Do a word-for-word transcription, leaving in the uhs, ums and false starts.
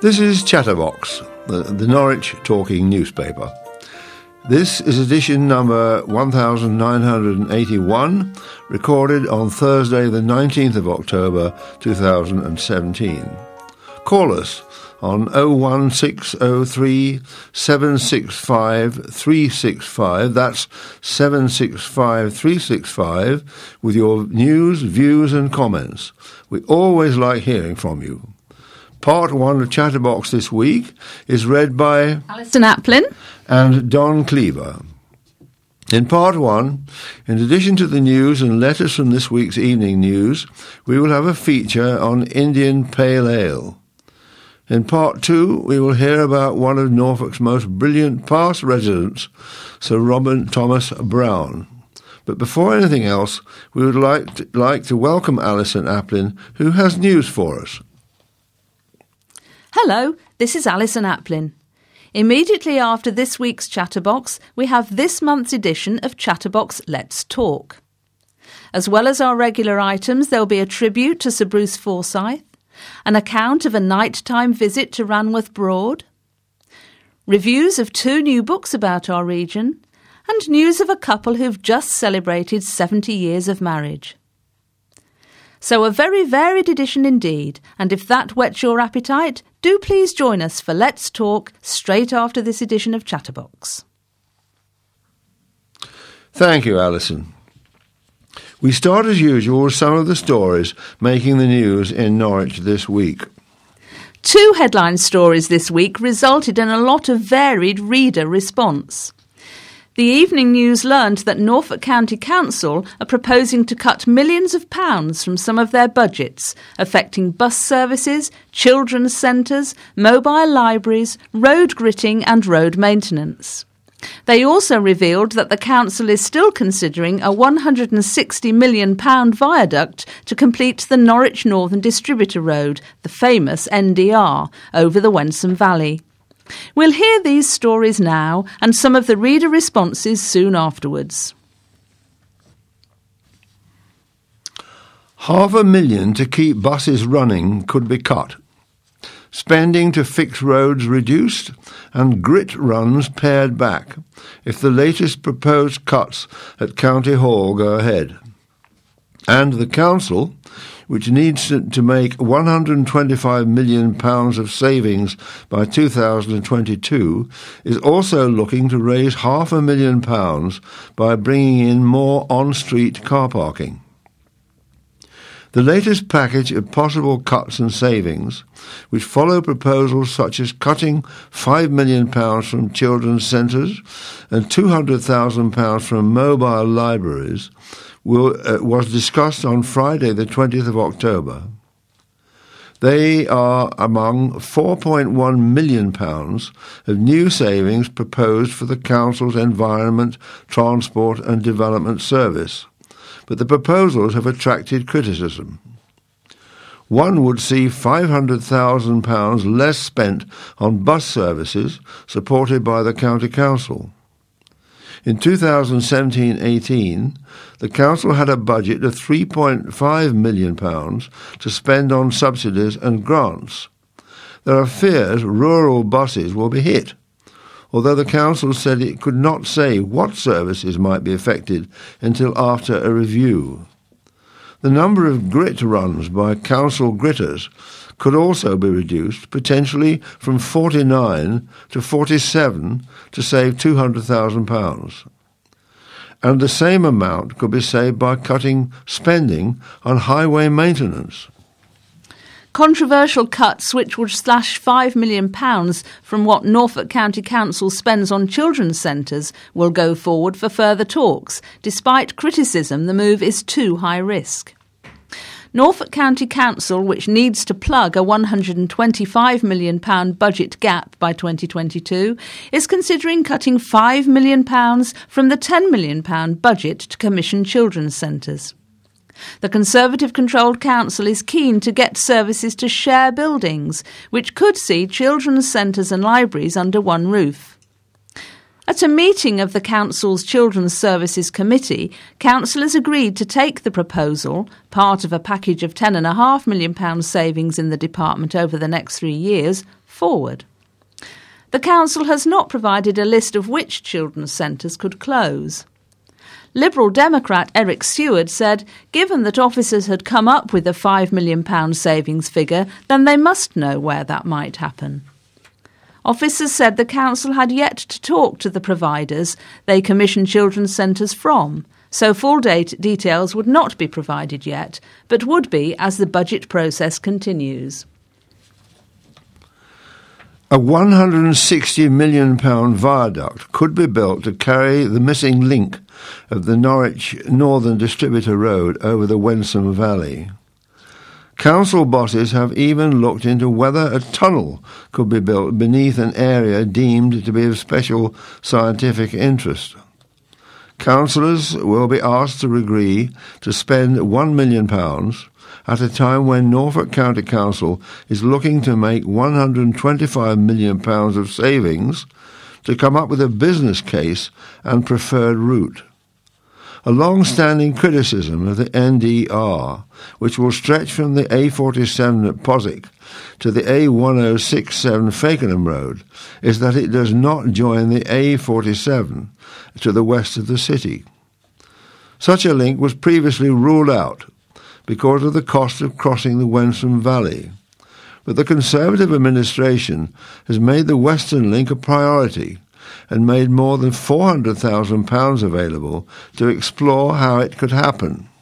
This is Chatterbox, the, the Norwich talking newspaper. This is edition number one thousand nine hundred eighty-one, recorded on Thursday the nineteenth of October two thousand seventeen. Call us on oh one six oh three, seven six five, three six five, that's seven six five, three six five, with your news, views and comments. We always like hearing from you. Part one of Chatterbox this week is read by Alison Aplin and Don Cleaver. In part one, in addition to the news and letters from this week's evening news, we will have a feature on Indian Pale Ale. In part two, we will hear about one of Norfolk's most brilliant past residents, Sir Robert Thomas Brown. But before anything else, we would like to, like to welcome Alison Aplin, who has news for us. Hello, this is Alison Aplin. Immediately after this week's Chatterbox, we have this month's edition of Chatterbox Let's Talk. As well as our regular items, there will be a tribute to Sir Bruce Forsyth, an account of a nighttime visit to Ranworth Broad, reviews of two new books about our region, and news of a couple who've just celebrated seventy years of marriage. So a very varied edition indeed, and if that whets your appetite, do please join us for Let's Talk straight after this edition of Chatterbox. Thank you, Alison. We start as usual with some of the stories making the news in Norwich this week. Two headline stories this week resulted in a lot of varied reader response. The Evening News learned that Norfolk County Council are proposing to cut millions of pounds from some of their budgets, affecting bus services, children's centres, mobile libraries, road gritting and road maintenance. They also revealed that the council is still considering a one hundred sixty million pounds viaduct to complete the Norwich Northern Distributor Road, the famous N D R, over the Wensum Valley. We'll hear these stories now and some of the reader responses soon afterwards. Half a million to keep buses running could be cut. Spending to fix roads reduced and grit runs pared back if the latest proposed cuts at County Hall go ahead. And the council, which needs to make one hundred twenty-five million pounds of savings by two thousand twenty-two, is also looking to raise half a million pounds by bringing in more on-street car parking. The latest package of possible cuts and savings, which follow proposals such as cutting five million pounds from children's centres and two hundred thousand pounds from mobile libraries, will, uh, was discussed on Friday the twentieth of October. They are among four point one million pounds of new savings proposed for the Council's Environment, Transport and Development Service, but the proposals have attracted criticism. One would see five hundred thousand pounds less spent on bus services supported by the County Council. In two thousand seventeen eighteen, the Council had a budget of three point five million pounds to spend on subsidies and grants. There are fears rural buses will be hit, although the Council said it could not say what services might be affected until after a review. The number of grit runs by council gritters could also be reduced, potentially from forty-nine to forty-seven, to save two hundred thousand pounds. And the same amount could be saved by cutting spending on highway maintenance. Controversial cuts which would slash five million pounds from what Norfolk County Council spends on children's centres will go forward for further talks, despite criticism the move is too high risk. Norfolk County Council, which needs to plug a one hundred twenty-five million pounds budget gap by twenty twenty-two, is considering cutting five million pounds from the ten million pounds budget to commission children's centres. The Conservative-controlled council is keen to get services to share buildings, which could see children's centres and libraries under one roof. At a meeting of the Council's Children's Services Committee, councillors agreed to take the proposal, part of a package of ten point five million pounds savings in the department over the next three years, forward. The Council has not provided a list of which children's centres could close. Liberal Democrat Eric Seward said, given that officers had come up with a five million pounds savings figure, then they must know where that might happen. Officers said the council had yet to talk to the providers they commission children's centres from, so full date details would not be provided yet, but would be as the budget process continues. A one hundred sixty million pounds viaduct could be built to carry the missing link of the Norwich Northern Distributor Road over the Wensum Valley. Council bosses have even looked into whether a tunnel could be built beneath an area deemed to be of special scientific interest. Councillors will be asked to agree to spend one million pounds at a time when Norfolk County Council is looking to make one hundred twenty-five million pounds of savings to come up with a business case and preferred route. A long-standing criticism of the N D R, which will stretch from the A forty-seven at Poswick to the A ten sixty-seven Fakenham Road, is that it does not join the A forty-seven to the west of the city. Such a link was previously ruled out because of the cost of crossing the Wensum Valley, but the Conservative administration has made the Western Link a priority and made more than four hundred thousand pounds available to explore how it could happen.